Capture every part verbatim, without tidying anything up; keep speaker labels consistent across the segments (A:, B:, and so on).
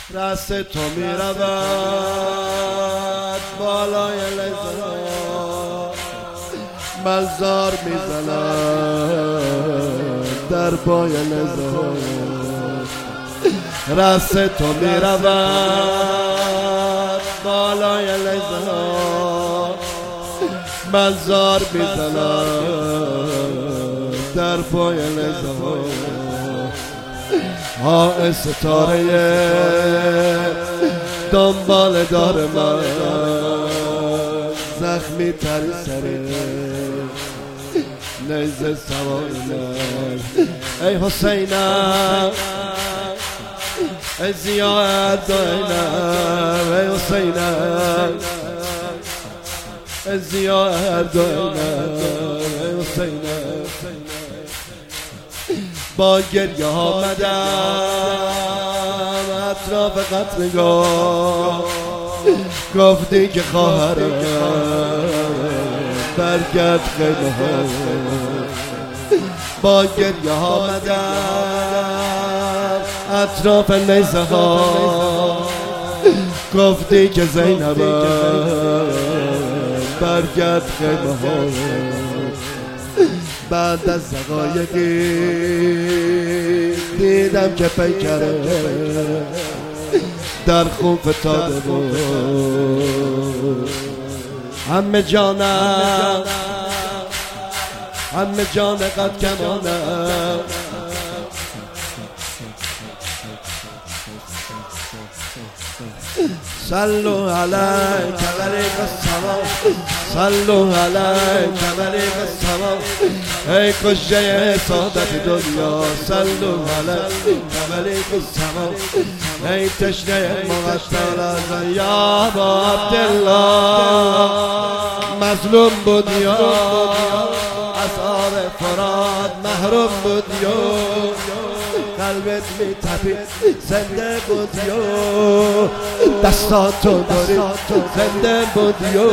A: رأس تو می رود بالای لذات، ملزار می زند در پای لذات. رأس تو می رود بالای لذات، ملزار می زند در پای لذات. ها ستاره دنبال دار من، زخمی تری سره نیزه سوار من. ای حسینم ای زیاد داینم، ای حسینم ای زیاد داینم، ای حسینم. با گریه آمدم اطراف قتلگاه، گفتی که خواهرم برگرد خیمه ها. با گریه آمدم اطراف نیزه ها، گفتی که زینبم برگرد خیمه ها. بعد از دقایقی دیدم که پیکره در خون فتاده بود. همه جانم همه جان قد کمانم، صلوا علیک ملیک السما، صلوا علیک ملیک السما. ای کشته سعادت دنیا، صلوا علیک ملیک السما. ای تشنه مغشتر از یا ابا عبدالله، مظلوم بود یا از آب فرات محروم بود یا، قلبت می تپید زنده بود یا، دستاتو داری زنده بود یا.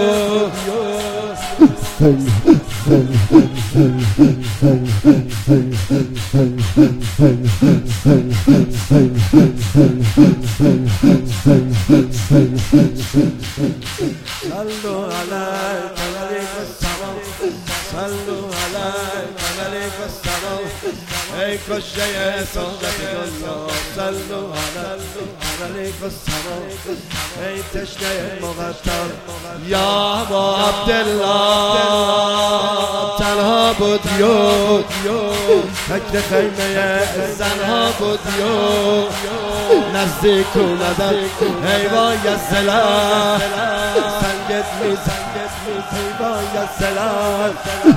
A: صلوا علیک ملیک السما، صلوا علیک ملیک السما. ای کشته سعادت دنیا، صلوا علیک ملیک السما. ای تشنه مغشتر یا ابا عبدالله، تنها بود یو فکر خیمه زنها بود یو. نزدیک اومدم حیوای سلاح، سنگت می سنگت می حیوای سلاح.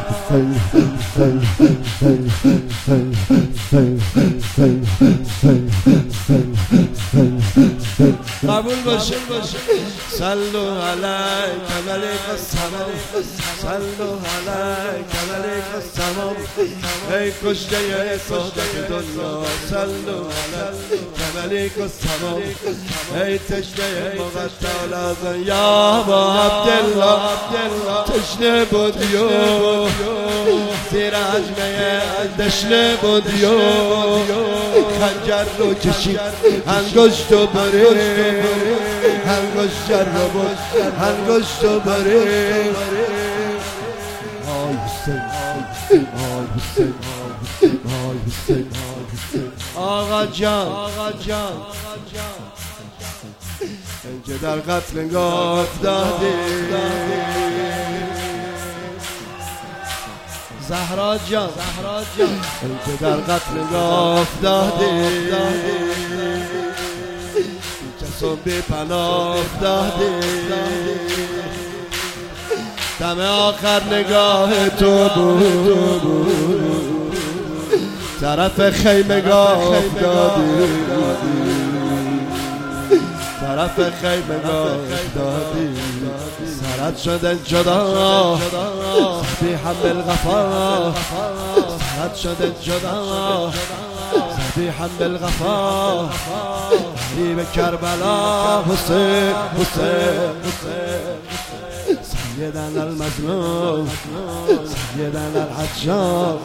A: قبول باشه. صلوا علیک ملیک السما، صلوا علیک ملیک السما. ای کشته سعادت دنیا، صلوا علیک ملیک السما. ای تشنه مغشتر از یا ابا عبدالله، تشنه بود یو زیر حجمه دشنه بود یو. خنجر رو کشید انگشت و بره، انگشت رو بود انگشت و بره. آی حسین آی حسین آی حسین آقا جان آقا جان اینجا در قتلگاه افتادی. زهرا جان زهرا جان اینجا در قتلگاه افتادی. کسان بی پناه افتادی. دم آخر نگاه تو بود، طرف خیمگاه افتادی، طرف خیمگاه افتادی. سرت شده جدا سبیحا بالغفا، سرت شده جدا سبیحا بالغفا. غریب کربلا حسین حسین سیدنا المظلوم سیدنا الحجام.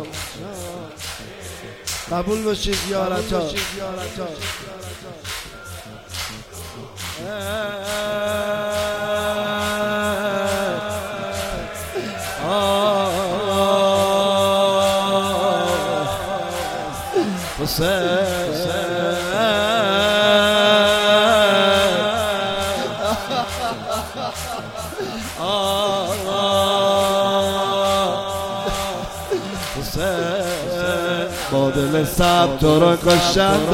A: قبول باشید زیارت ها. با دل سب تو را کشند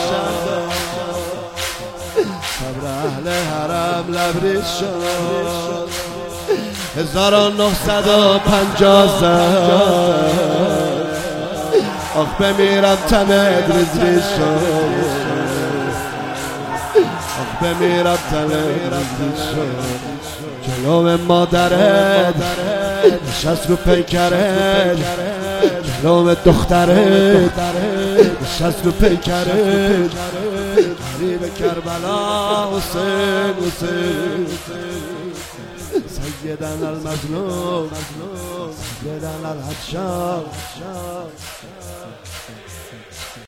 A: صبر اهل حرم لبریز شد هزار و نهصد و پنجاه زد آخ بمیرم تنت ریز ریز شد آخ بمیرم تنت ریز ریز شد جلوم مادرت نشست رو پیکرت جلوم دخترت نشست رو پیکرت غریب کربلا حسین حسین سیدنا المظلوم سیدنا الحشام